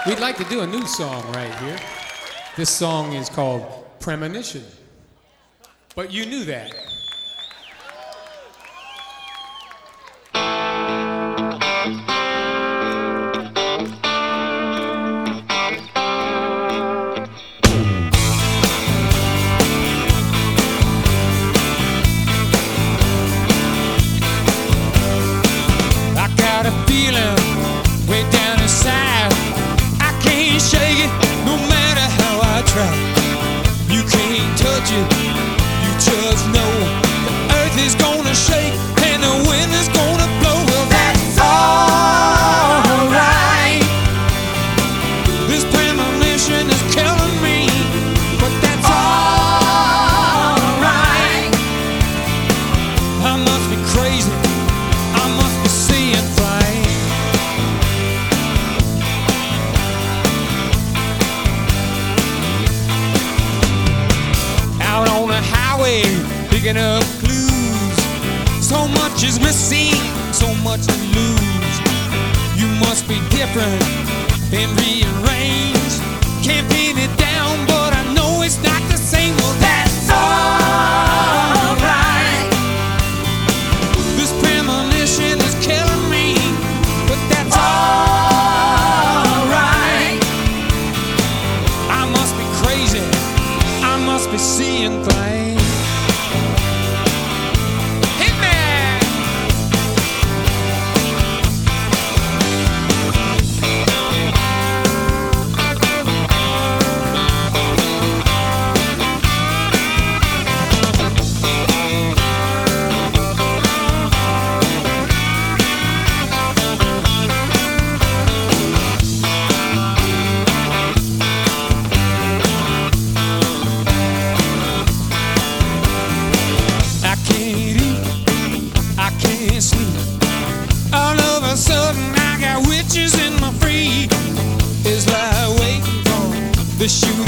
We'd like to do a new song right here. This song is called Premonition. But you knew that. I got a feeling way down inside. I can't shake it no matter how I try. You can't touch it, you just know the earth is gonna shake and the wind is gonna blow. Well, that's alright. This premonition is killing me, but that's alright. I must be crazy, I must be seeing flight. Out on the highway, picking up clues. So much is missing, so much to lose. You must be different and rearranged. Can't pin it down, but I know it's not the same. Well, that's alright. This premonition is killing me, but that's alright. I must be crazy, I must be seeing things. Hit me! I can't eat, I can't sleep. All of a sudden I got witches in my feet. It's like waiting for the shoe